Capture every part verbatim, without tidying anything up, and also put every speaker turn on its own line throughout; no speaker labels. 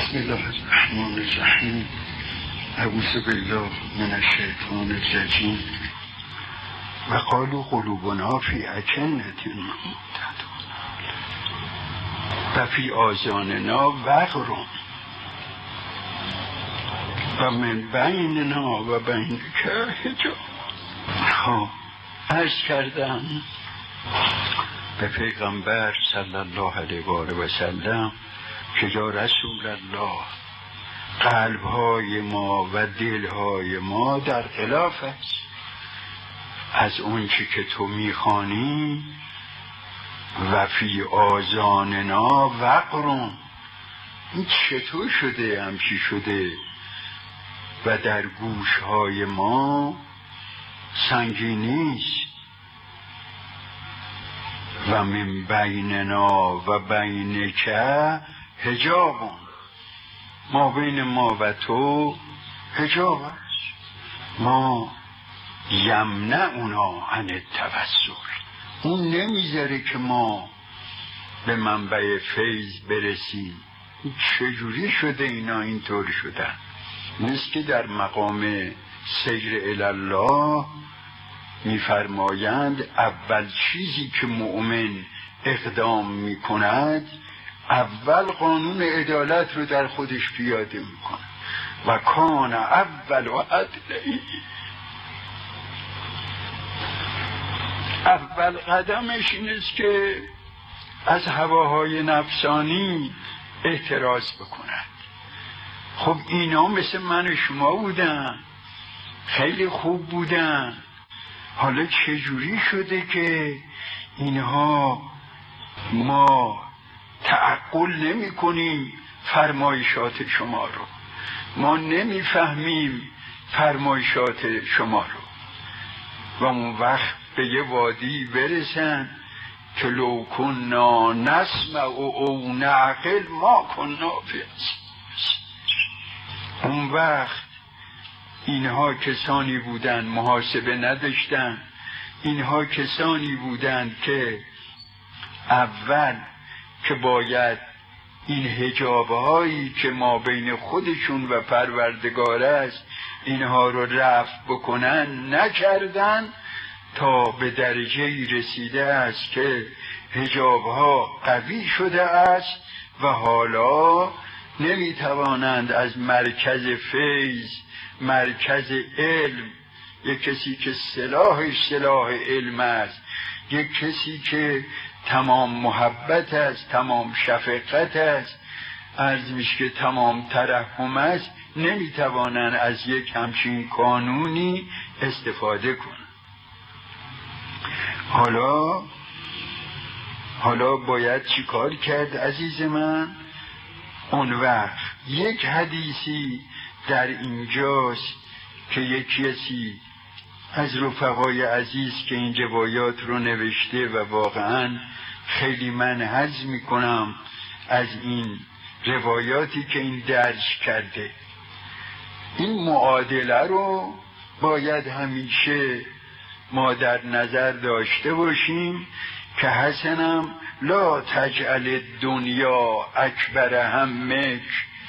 بسم الله الرحمن الرحیم. اعوذ بالله من الشیطان الرجیم. و قالوا قلوبنا فی اکنة و فی آذاننا وقر و من بیننا و بینک حجاب. ها عرض کردم به پیغمبر صلی الله علیه و آله و سلم که یا رسول الله، قلب‌های ما و دل‌های ما در خلاف است از اون چی که تو می‌خوانی. و فی آذاننا وقر، این چطور شده؟ همچی شده. و در گوش‌های ما سنگینی است. و من بیننا و بینک حجاب، ما بین ما و تو حجاب است. ما یمنعنا عن التوسل، اون نمیذاره که ما به منبع فیض برسیم. چجوری شده اینا اینطور شدن؟ مثل که در مقام سیر الله میفرمایند اول چیزی که مؤمن اقدام میکند، اول قانون عدالت رو در خودش پیاده میکنه. و کان اول و عدلی، اول قدمش این است که از هواهای نفسانی احتراز بکند. خب اینا مثل من و شما بودن، خیلی خوب بودن. حالا چجوری شده که اینها ما تعقل نمی کنیم فرمایشات شما رو، ما نمی فهمیم فرمایشات شما رو، و اون وقت به یه وادی برسن که لو کنا نسمع او نعقل ما کنا فی السعیر. اون وقت اینها کسانی بودن محاسبه نداشتن، اینها کسانی بودن که اول که باید این حجابهایی که ما بین خودشون و پروردگار است اینها رو رفع بکنن نکردن، تا به درجه‌ای رسیده است که حجابها قوی شده است و حالا نمیتوانند از مرکز فیض، مرکز علم، یک کسی که سلاحش سلاح علم است، یک کسی که تمام محبت است، تمام شفقت است، عرض میشه که تمام ترحم است، نمیتوانند از یک همچین قانونی استفاده کنند. حالا حالا باید چی کار کرد عزیز من؟ اون وقت یک حدیثی در اینجاست که یک کسی از رفقای عزیز که این روایات رو نوشته و واقعا خیلی من حظ میکنم از این روایاتی که این درج کرده. این معادله رو باید همیشه ما در نظر داشته باشیم که حسنم لا تجعل دنیا اکبر همک،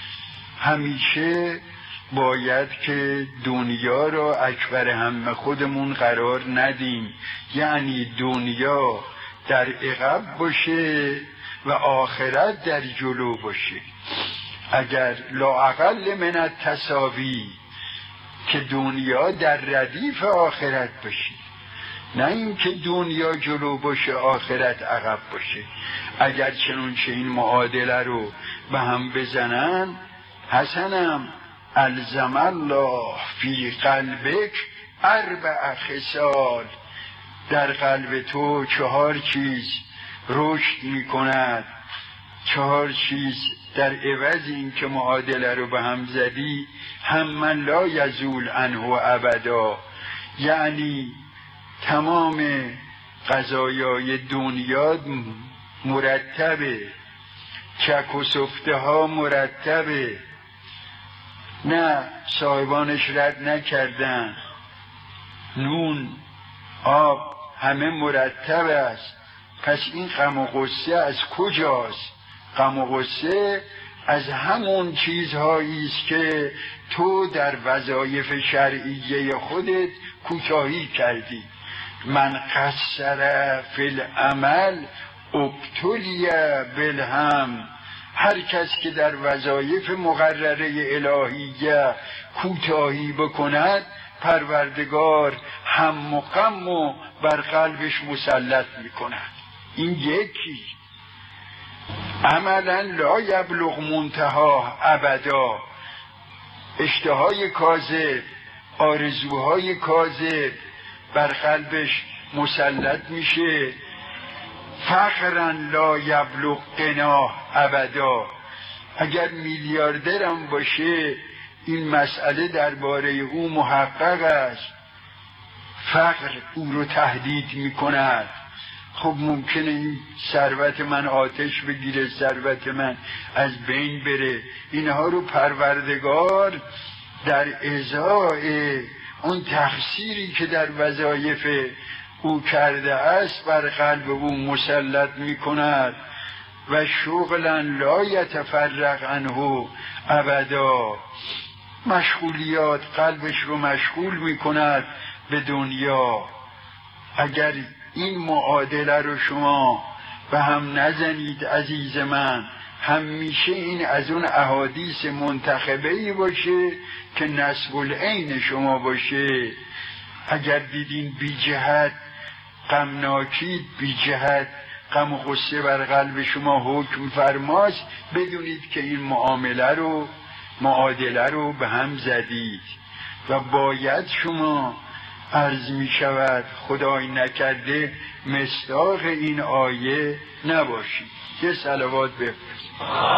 همیشه باید که دنیا را اکبر هم خودمون قرار ندیم، یعنی دنیا در عقب باشه و آخرت در جلو باشه. اگر لا اقل من التساوی که دنیا در ردیف آخرت باشه، نه اینکه دنیا جلو باشه آخرت عقب باشه. اگر چنانچه این معادله رو به هم بزنن، حسنم الزم الله فی قلبک اربع خصال، در قلب تو چهار چیز رشد می کند، چهار چیز در عوض این که معادله رو به هم زدی، هم من لا یزول عنه ابدا، یعنی تمام قضایای دنیا مرتبه، چک و سفته ها مرتبه، نه صاحبانش رد نکردن، نون آب همه مرتب است. پس این غم و غصه از کجاست؟ غم و غصه از همون چیزهایی است که تو در وظایف شرعیه خودت کوتاهی کردی. من قصر فی العمل ابتلی بالهم، هر کس که در وظایف مقرره الهیه کوتاهی بکند پروردگار هم و غم و بر قلبش مسلط میکند. این یکی. عملا لا یبلغ منتها ابدا. اشتهای کاذب، آرزوهای کاذب بر قلبش مسلط میشه. فقرا لا یبلغ غنا ابدا. اگر میلیاردرم باشه این مسئله درباره او محقق است. فقر او رو تهدید میکند. خب ممکنه این ثروت من آتش بگیره، ثروت من از بین بره. اینها رو پروردگار در ازای اون تقصیری که در وظایف او کرده است بر قلب او مسلط می کند. و شغلا لا یتفرق عنه ابدا. مشغولیات قلبش رو مشغول می کند به دنیا. اگر این معادله رو شما به هم نزنید عزیز من، همیشه این از اون احادیث منتخبه‌ای باشه که نسب العین شما باشه. اگر دیدین بی جهت غمناکید، بی جهت غم و غصه بر قلب شما حکم فرماست، بدونید که این معامله رو معادله رو به هم زدید و باید شما عرض می شود خدای نکرده مصداق این آیه نباشید. یه صلوات بفرست.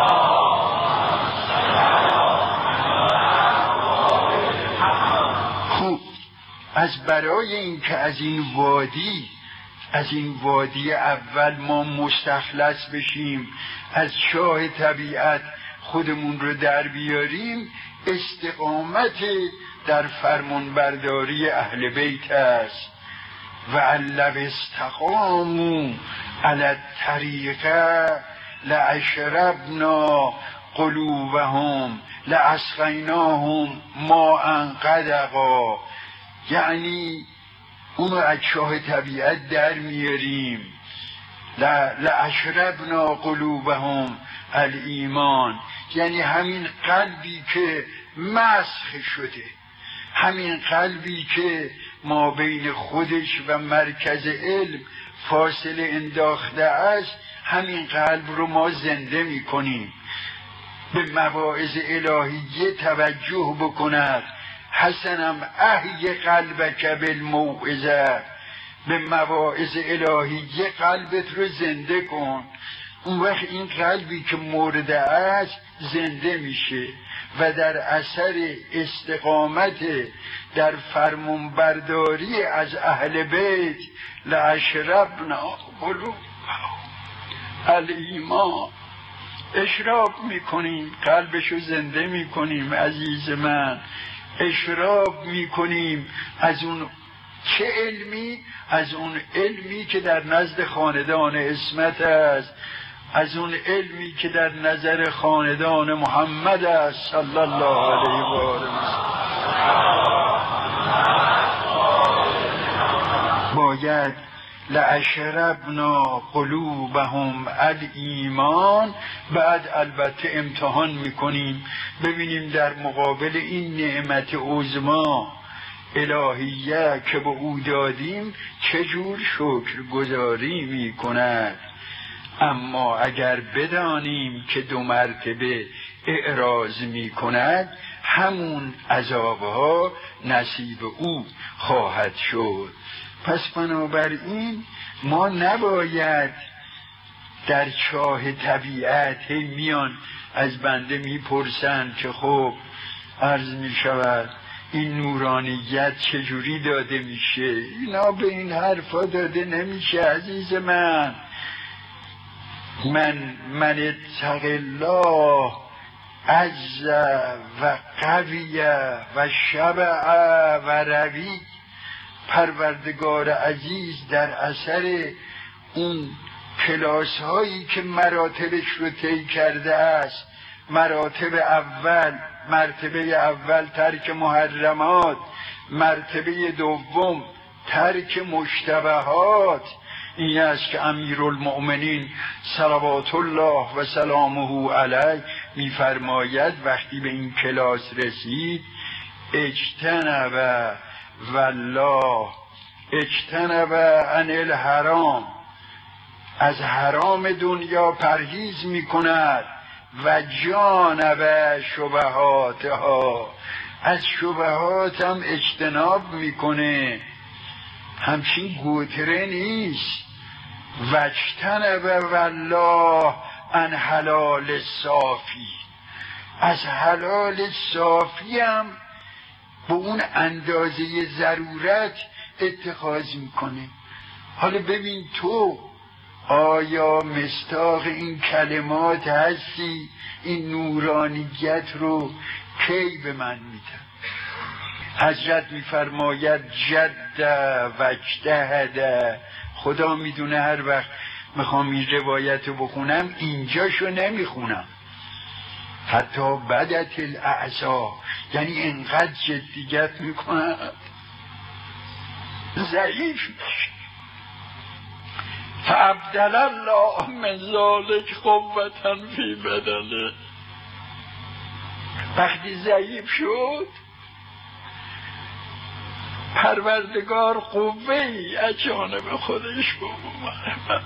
خوب، از برای این که از این وادی از این وادی اول ما مستخلص بشیم، از چاه طبیعت خودمون رو در بیاریم، استقامت در فرمان برداری اهل بیت است. و لو استقاموا علی الطریقه لاشربنا قلوبهم لاسقیناهم ماء غدقا. یعنی اونو از چاه طبیعت در میاریم. لاشربنا قلوبهم الایمان، یعنی همین قلبی که مسخ شده، همین قلبی که ما بین خودش و مرکز علم فاصله انداخته است، همین قلب رو ما زنده می کنیم. به مواعظ الهیه توجه بکند. حسنم احی قلبک بالموعظه. به مواعظ الهیه قلبت رو زنده کن. اون وقت این قلبی که مرده است زنده میشه و در اثر استقامت در فرمانبرداری از اهل بیت لاشربنا قلوبهم الایمان، اشراب میکنیم، قلبشو زنده میکنیم. عزیز من، اشراب میکنیم از اون چه علمی؟ از اون علمی که در نزد خاندان عصمت است، از اون علمی که در نظر خاندان محمد است صلی الله علیه و آله. باید لاشربنا قلوبهم الایمان. بعد البته امتحان میکنیم ببینیم در مقابل این نعمت عظمی الهیه که به او دادیم چجور شکر گذاری میکند. اما اگر بدانیم که دو مرتبه اعراض می کند، همون عذابها نصیب او خواهد شد. پس بنابراین ما نباید در چاه طبیعت میان از بنده میپرسن که خب عرض می شود این نورانیت چجوری داده میشه. اینا به این حرفا داده نمیشه عزیز من. من من اتق الله عز و قوی و شبع و روی. پروردگار عزیز در اثر اون کلاس هایی که مراتبش رو طی کرده است مراتب اول، مرتبه اول ترک محرمات، مرتبه دوم ترک مشتبهات. این است که امیرالمؤمنین صلوات الله و سلامه علیه میفرماید وقتی به این کلاس رسید اجتنب والله اجتنب عن الحرام، از حرام دنیا پرهیز میکند و جانب شبهاتها، از شبهات هم اجتناب میکنه، همچین گوتره نیست. و اجتنب والله عن حلال صافی، از حلال صافی هم به اون اندازه ضرورت اتخاذ میکنه. حالا ببین تو آیا مصداق این کلمات هستی؟ این نورانیت رو کی به من میدن؟ حضرت میفرماید جد و اجتهد. خدا میدونه هر وقت میخوام این روایت رو بخونم اینجاشو نمیخونم، حتی بدت الاعضا، یعنی انقدر جدیت میکنم ضعیف میشه. فابدل الله من ذلک قوة فی بدنه، وقتی ضعیف شد پروردگار قوه‌ای از جانب خودش بومد.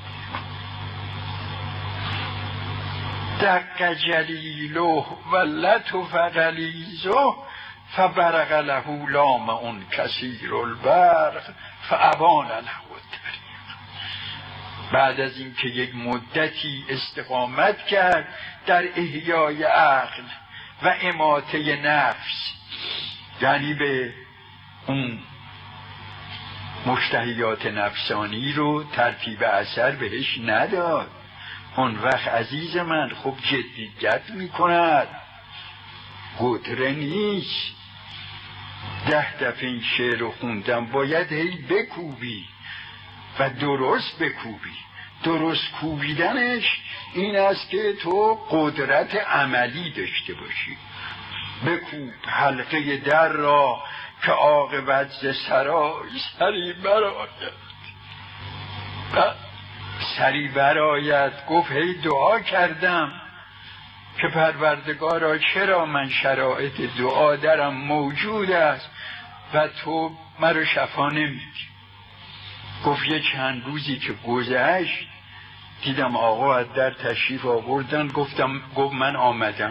دق جلیله و لطف غلیظه فبرق له لامع کثیر البرق فابان له الطریق. بعد از اینکه یک مدتی استقامت کرد در احیای عقل و اماته نفس، یعنی به اون مشتهیات نفسانی رو ترتیب اثر بهش نداد، اون وقت عزیز من خب جدیت میکند، گوتره نیست. ده دفعه این شعر رو خوندم، باید هی بکوبی و درست بکوبی. درست کوبیدنش این است که تو قدرت عملی داشته باشی. بکوب حلقه در را که عاقبت ز سرای سری برآید، سری برآید. گفت هی دعا کردم که پروردگارا چرا من شرایط دعا درم موجود است و تو مرا شفا نمیدی. گفت یه چند روزی که گذشت دیدم آقا از در تشریف آوردن، گفتم گفت من آمدم،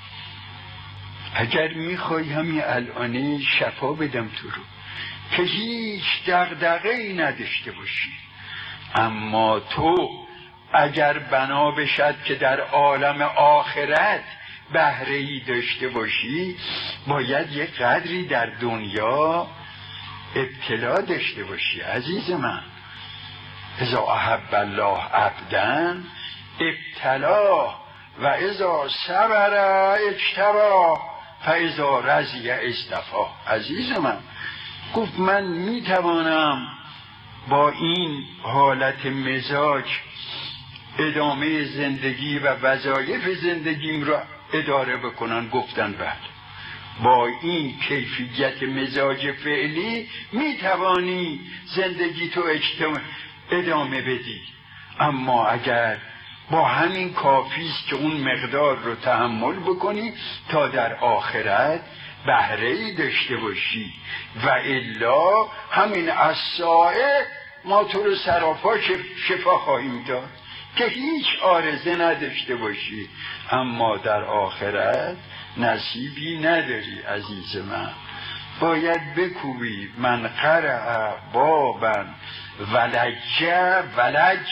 اگر میخوای همین الانه شفا بدم تو رو که هیچ دغدغه‌ای نداشته باشی، اما تو اگر بنا بشد که در عالم آخرت بهره‌ای داشته باشی باید یک قدری در دنیا ابتلا داشته باشی. عزیز من، اذا احب الله عبدا ابتلا و اذا صبر اجتبا فاذا رضی اصطفا. عزیز من گفت من میتوانم با این حالت مزاج ادامه زندگی و وظایف زندگیم را اداره بکنن. گفتن بله، با این کیفیت مزاج فعلی میتوانی زندگی تو ادامه بدی، اما اگر با همین کافیست که اون مقدار رو تحمل بکنی تا در آخرت بهره‌ای داشته باشی، و الا همین الساعه ما تو رو سراپا شفا خواهیم داد که هیچ عارضه نداشته باشی، اما در آخرت نصیبی نداری. عزیز من باید بکوبی من قرع بابا ولج ولج،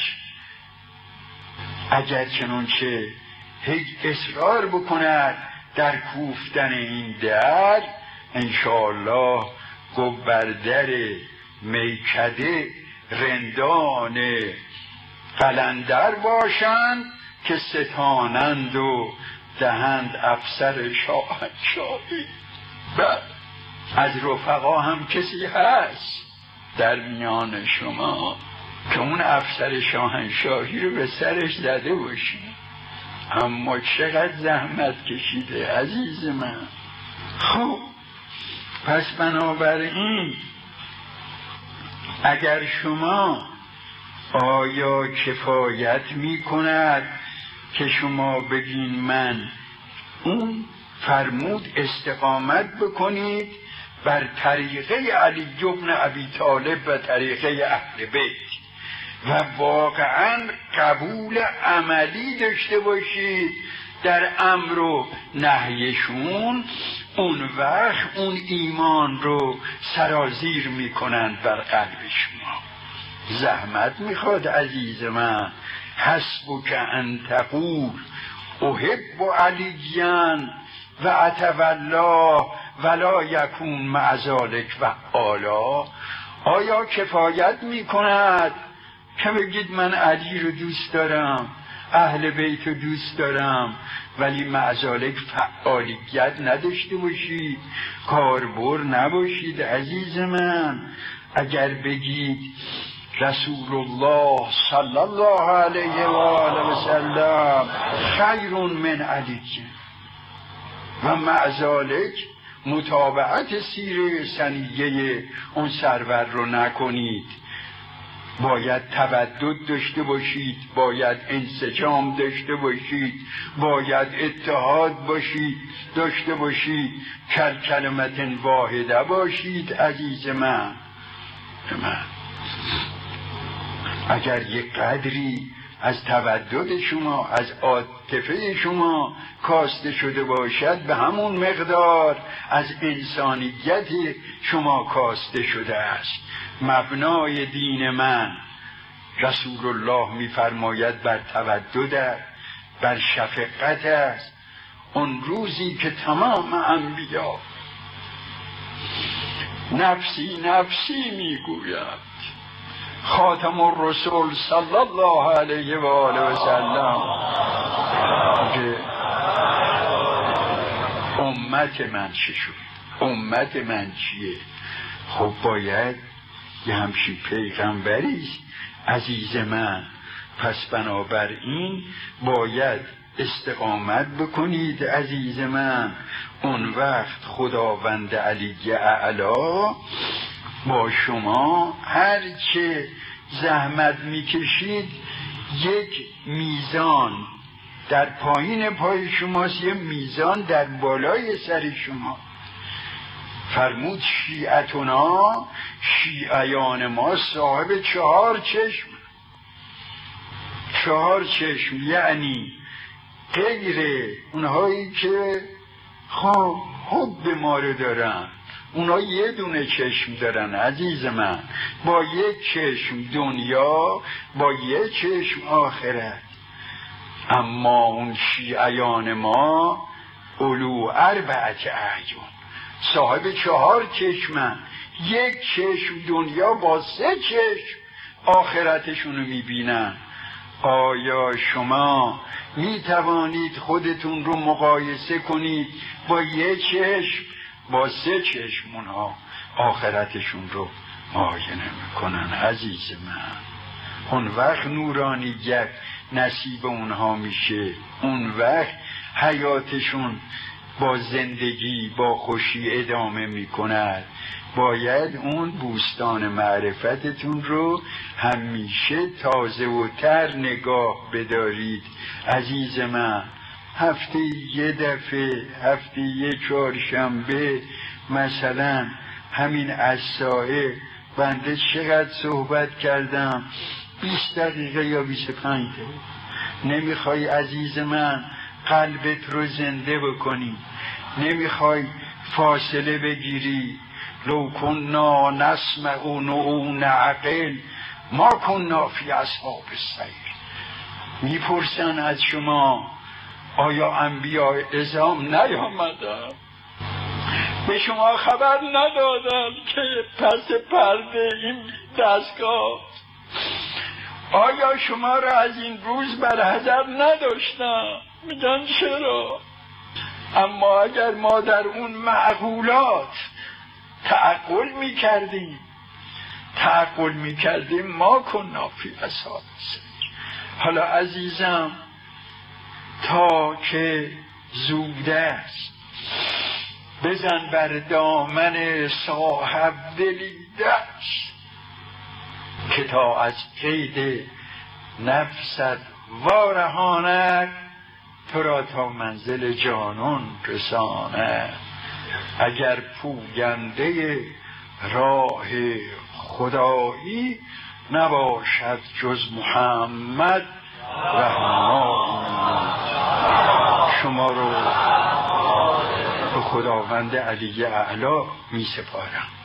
اگر چنانچه هیچ اصرار بکند در کوفتن این در، انشاءالله گوبردر میکده رندان قلندر باشند که ستانند و دهند افسر شاهنشاهی. بعد از رفقا هم کسی هست در میان شما که اون افسر شاهنشاهی رو به سرش زده باشی؟ اما چقدر زحمت کشیده عزیز من. خب پس بنابراین اگر شما آیا کفایت می کند که شما بگین من اون فرمود استقامت بکنید بر طریقه علی بن ابی طالب و طریقه اهل بیت و واقعا قبول عملی داشته باشید در امر و نهیشون، اون وقت اون ایمان رو سرازیر میکنند بر قلب شما. زحمت میخواد عزیز من. حسبک ان تقول احب علیاً و اتولا ولا یکون مع ذلک فعالا. آیا کفایت میکند که بگید من علی رو دوست دارم، اهل بیت رو دوست دارم، ولی مع ذلک فعالیت نداشته باشید، کاربر نباشید عزیز من؟ اگر بگید رسول الله صلی الله علیه و آله و سلم خیر من علی و مع ذلک متابعت سیره سنیه اون سرور رو نکنید، باید تودد داشته باشید، باید انسجام داشته باشید، باید اتحاد باشید داشته باشید، کل کلمت واحده باشید عزیز من. من اگر یک قدری از تودد شما، از عاطفه شما کاسته شده باشد، به همون مقدار از انسانیت شما کاسته شده است. مبنای دین من رسول الله می‌فرماید بر تودد، بر شفقت است. اون روزی که تمام انبیا نفسی نفسی میگوید، خاتم الرسول صلی الله علیه و آله و سلم که امت من چه شد، امت من چیه؟ خب باید یه همچین پیغمبری عزیز من. پس بنابراین باید استقامت بکنید عزیز من. اون وقت خداوند علی اعلی با شما هرچه زحمت میکشید یک میزان در پایین پای شماست، یک میزان در بالای سر شما. فرمود شیعتنا، شیعیان ما صاحب چهار چشم. چهار چشم یعنی غیر اونهایی که خب حب ما رو دارن، اونا یه دونه چشم دارن عزیز من، با یک چشم دنیا، با یک چشم آخرت. اما اون شیعیان ما اولو اربعت اعین، صاحب چهار چشمن، یک چشم دنیا با سه چشم آخرتشونو میبینن. آیا شما میتوانید خودتون رو مقایسه کنید با یک چشم با سه چشم اونها آخرتشون رو معاینه میکنن عزیز من؟ اون وقت نورانیت نصیب اونها میشه، اون وقت حیاتشون با زندگی با خوشی ادامه میکند. باید اون بوستان معرفتتون رو همیشه تازه و تر نگاه بدارید عزیز من. هفته یه دفعه، هفته یه چهارشنبه مثلا همین از ساعه بنده چقدر صحبت کردم؟ بیست دقیقه یا بیست و پنج دقیقه. نمیخوای عزیز من قلبت رو زنده بکنی، نمیخوای فاصله بگیری. لو کننا نسمع و نعقل ما کننا فی اصحاب السعیر. میپرسن از شما آیا انبیاء اعظام نیامدن؟ به شما خبر ندادن که پس پرده این دستگاه؟ آیا شما را از این روز بر حذر نداشتن؟ میگن چرا؟ اما اگر ما در اون معقولات تعقل میکردیم تعقل میکردیم ما کننا فی اصحاب السعیر. حالا عزیزم تا که زود است بزن بر دامن صاحب دلی دست، که تا از قید نفست وارهاند تو را تا منزل جانان رساند. اگر پوینده راه خدایی نباشد جز محمد رهنمایی. شما رو به خداوند علی اعلی می سپارم.